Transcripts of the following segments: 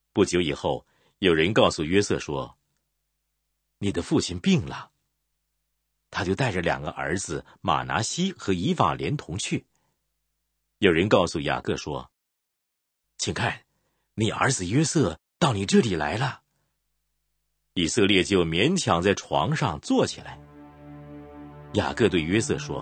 不久以后，有人告诉约瑟说，你的父亲病了。他就带着2个儿子马拿西和以法莲同去。有人告诉雅各说，请看，你儿子约瑟到你这里来了。以色列就勉强在床上坐起来。雅各对约瑟说，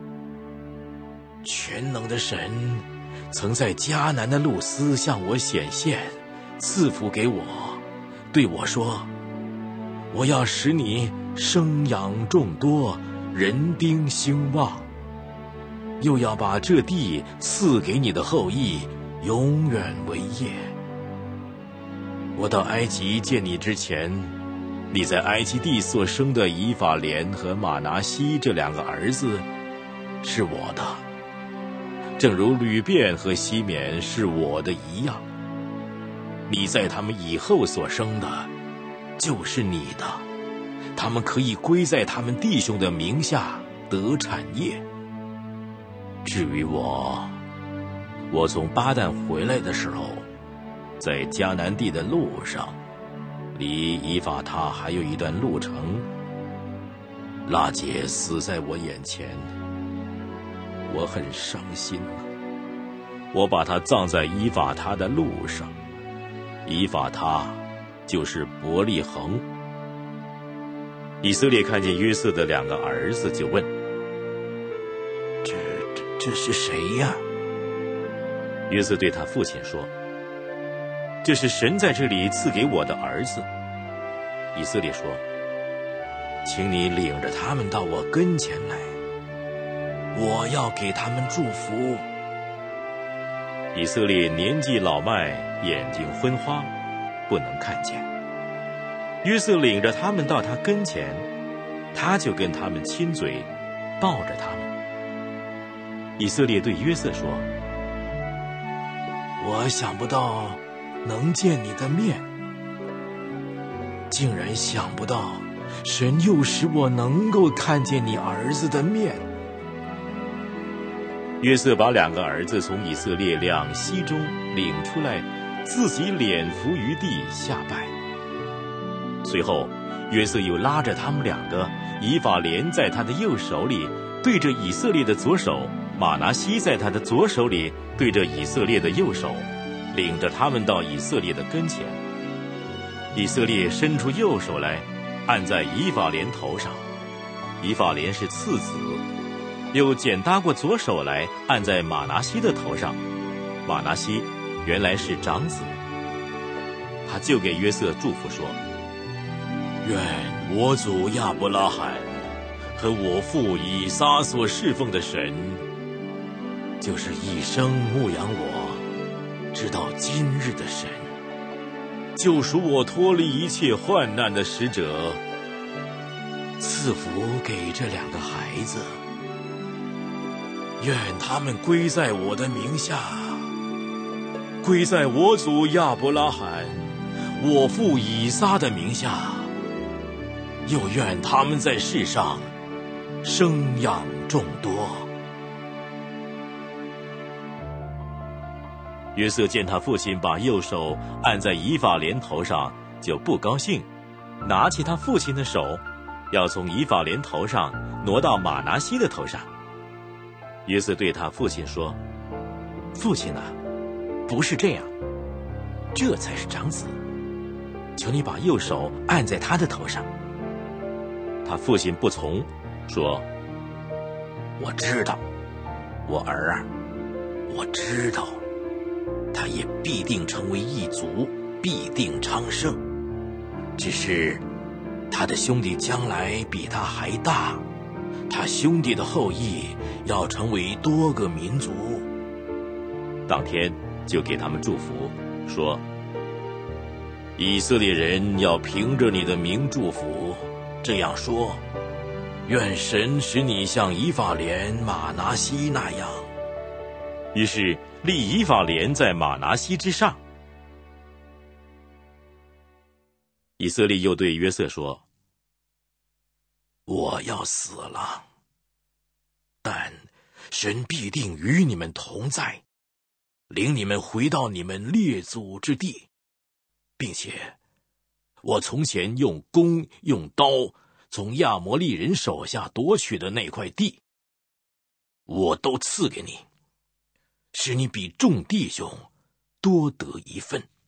全能的神曾在迦南的路斯向我显现，赐福给我，对我说，我要使你生养众多，人丁兴旺，又要把这地赐给你的后裔，永远为业。我到埃及见你之前，你在埃及地所生的以法莲和马拿西这2个儿子是我的，正如吕便和西缅是我的一样。你在他们以后所生的就是你的，他们可以归在他们弟兄的名下得产业。至于我从巴旦回来的时候，在迦南地的路上，离以法他还有一段路程，拉结死在我眼前，我很伤心我把他葬在以法他的路上。以法他就是伯利恒。以色列看见约瑟的2个儿子，就问，这是谁呀？约瑟对他父亲说，这是神在这里赐给我的儿子。以色列说，请你领着他们到我跟前来，我要给他们祝福。以色列年纪老迈，眼睛昏花，不能看见。约瑟领着他们到他跟前，他就跟他们亲嘴，抱着他们。以色列对约瑟说，我想不到能见你的面，竟然想不到神又使我能够看见你儿子的面。约瑟把2个儿子从以色列两栖中领出来，自己脸伏于地下拜。随后约瑟又拉着他们2个，以法莲在他的右手里对着以色列的左手，马拿西在他的左手里对着以色列的右手，领着他们到以色列的跟前。以色列伸出右手来，按在以法莲头上，以法莲是次子，又剪搭过左手来，按在马拿西的头上，马拿西原来是长子。他就给约瑟祝福说，愿我祖亚伯拉罕和我父以撒所侍奉的神，就是一生牧养我直到今日的神，救赎我脱离一切患难的使者，赐福给这2个孩子，愿他们归在我的名下，归在我祖亚伯拉罕、我父以撒的名下，又愿他们在世上生养众多。约瑟见他父亲把右手按在以法莲头上，就不高兴，拿起他父亲的手，要从以法莲头上挪到马拿西的头上。约瑟对他父亲说，父亲啊，不是这样，这才是长子，求你把右手按在他的头上。他父亲不从，说，我知道，我儿啊，我知道，他也必定成为一族，必定昌盛，只是他的兄弟将来比他还大，他兄弟的后裔要成为多个民族。当天就给他们祝福，说，以色列人要凭着你的名祝福，这样说，愿神使你像以法莲、马拿西那样。于是立以法莲在马拿西之上。以色列又对约瑟说，我要死了，但神必定与你们同在，领你们回到你们列祖之地， 并且我从前用弓用刀从亚摩利人手下夺取的那块地，我都赐给你，使你比众弟兄多得一份。